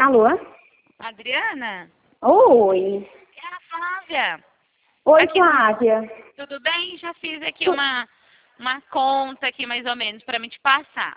Alô? Adriana? Oi. É a Flávia. Oi, Aqui, Flávia. tudo bem? Já fiz aqui uma conta aqui, mais ou menos, para me te passar.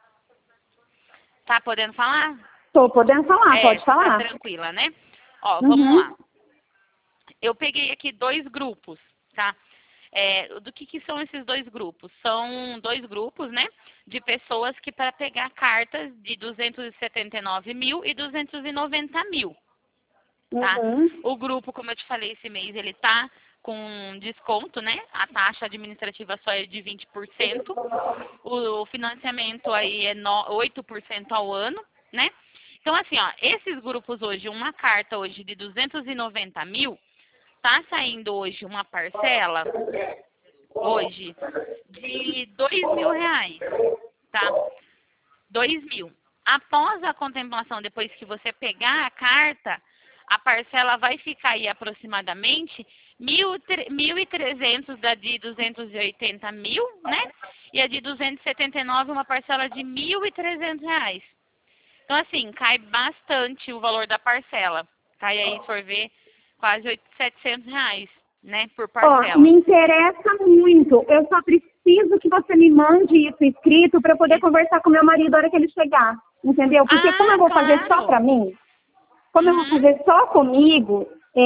Tá podendo falar? Tô podendo falar, pode Tá falar. tranquila, né? Ó, vamos Uhum. lá. Eu peguei aqui 2 grupos, tá? Do que são esses 2 grupos? São 2 grupos, né? De pessoas que para pegar cartas de 279 mil e 290 mil. Tá? Uhum. O grupo, como eu te falei, esse mês ele tá com desconto, né? A taxa administrativa só é de 20%. O financiamento aí é 8% ao ano, né? Então, assim, ó, esses grupos hoje, uma carta hoje de 290 mil, tá saindo hoje uma parcela, hoje, de 2.000 reais, tá? 2.000. Após a contemplação, depois que você pegar a carta, a parcela vai ficar aí aproximadamente 1.300 da de 280 mil, né? E a de 279, uma parcela de 1.300 reais. Então, assim, cai bastante o valor da parcela. Cai aí, se for ver, quase 700 reais, né? Por parcela. Ó, me interessa muito. Eu só preciso que você me mande isso escrito para eu poder conversar com meu marido na hora que ele chegar. Entendeu? Porque como eu vou fazer só para mim, como eu vou fazer só comigo,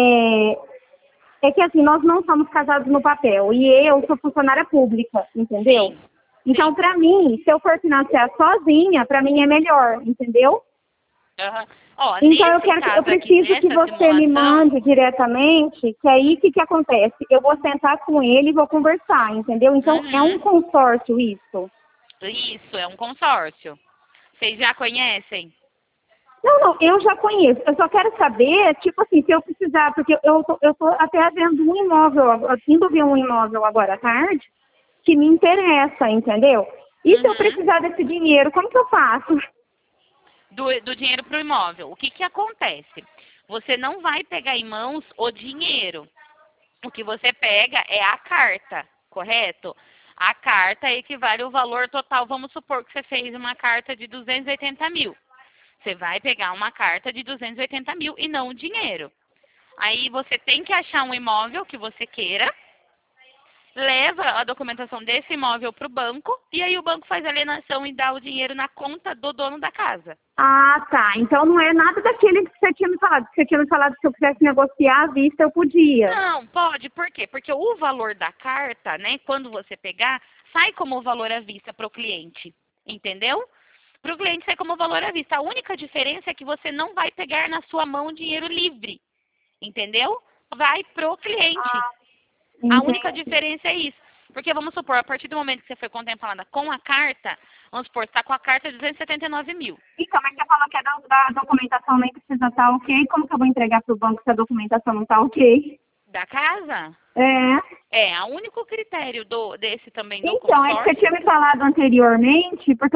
é que assim, nós não somos casados no papel. E eu sou funcionária pública, entendeu? Sim. Então, para mim, se eu for financiar sozinha, para mim é melhor, entendeu? Uhum. Ó, Então, eu caso preciso aqui, que nessa você me simulação, mande diretamente, que aí o que acontece? Eu vou sentar com ele e vou conversar, entendeu? Então, é um consórcio isso. Isso, é um consórcio. Vocês já conhecem? Não, eu já conheço. Eu só quero saber, tipo assim, se eu precisar, porque eu tô até vendo um imóvel, indo ver um imóvel agora à tarde, que me interessa, entendeu? E se eu precisar desse dinheiro, como que eu faço? Do dinheiro para o imóvel. O que acontece? Você não vai pegar em mãos o dinheiro. O que você pega é a carta, correto? A carta equivale ao valor total. Vamos supor que você fez uma carta de 280 mil. Você vai pegar uma carta de 280 mil e não o dinheiro. Aí você tem que achar um imóvel que você queira, leva a documentação desse imóvel para o banco e aí o banco faz a alienação e dá o dinheiro na conta do dono da casa. Ah, tá. Então não é nada daquele que você tinha me falado. Você tinha me falado que se eu quisesse negociar à vista, eu podia. Não, pode. Por quê? Porque o valor da carta, né, quando você pegar, sai como valor à vista para o cliente. Entendeu? Para o cliente sai como valor à vista. A única diferença é que você não vai pegar na sua mão dinheiro livre. Entendeu? Vai pro cliente. A única diferença é isso. Porque vamos supor, a partir do momento que você foi contemplada com a carta, vamos supor, você está com a carta de 279 mil. E como é que você falou que da documentação nem precisa estar ok? Como que eu vou entregar para o banco se a documentação não está ok? Da casa? É. O único critério desse também do Então, consórcio. é que você tinha me falado anteriormente, porque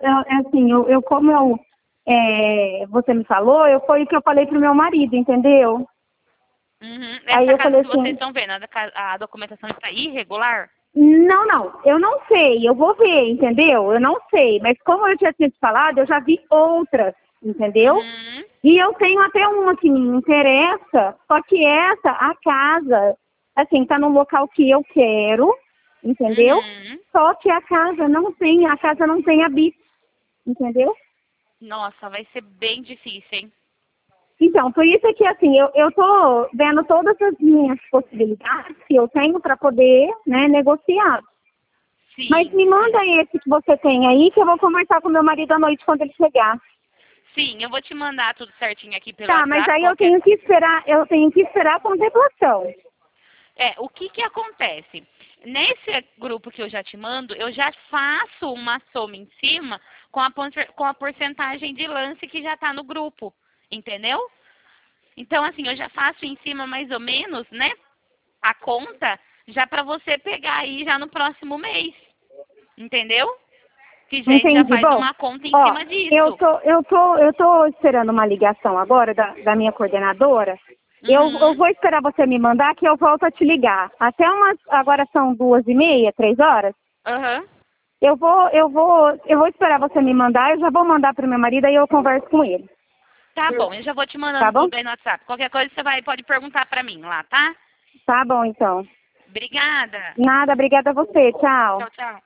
você me falou, foi o que eu falei pro meu marido, entendeu? Aí Essa eu casa falei que vocês assim, estão vendo, a documentação está irregular? não, eu não sei, eu vou ver, entendeu? Eu não sei, mas como eu já tinha te falado, eu já vi outras, entendeu? E eu tenho até uma que me interessa, só que a casa, assim, tá no local que eu quero, entendeu? Só que a casa não tem habite, entendeu? Nossa, vai ser bem difícil, hein? Então, por isso é que, assim, eu tô vendo todas as minhas possibilidades que eu tenho para poder, né, negociar. Sim. Mas me manda esse que você tem aí, que eu vou conversar com meu marido à noite quando ele chegar. Sim, eu vou te mandar tudo certinho aqui pelo Tá, WhatsApp. mas aí eu tenho que esperar a contemplação. O que acontece? Nesse grupo que eu já te mando, eu já faço uma soma em cima com a porcentagem de lance que já está no grupo, entendeu? Então, assim, eu já faço em cima mais ou menos, né, a conta, já para você pegar aí já no próximo mês, entendeu? Que já faz uma conta em cima disso. Eu tô esperando uma ligação agora da minha coordenadora. Eu vou esperar você me mandar que eu volto a te ligar. Agora são 2h30, 3h. Eu vou esperar você me mandar, eu já vou mandar pro meu marido, aí eu converso com ele. Tá bom, eu já vou te mandando tudo aí no WhatsApp. Qualquer coisa você pode perguntar pra mim lá, tá? Tá bom, então. Obrigada. Nada, obrigada a você. Tchau. Tchau, tchau.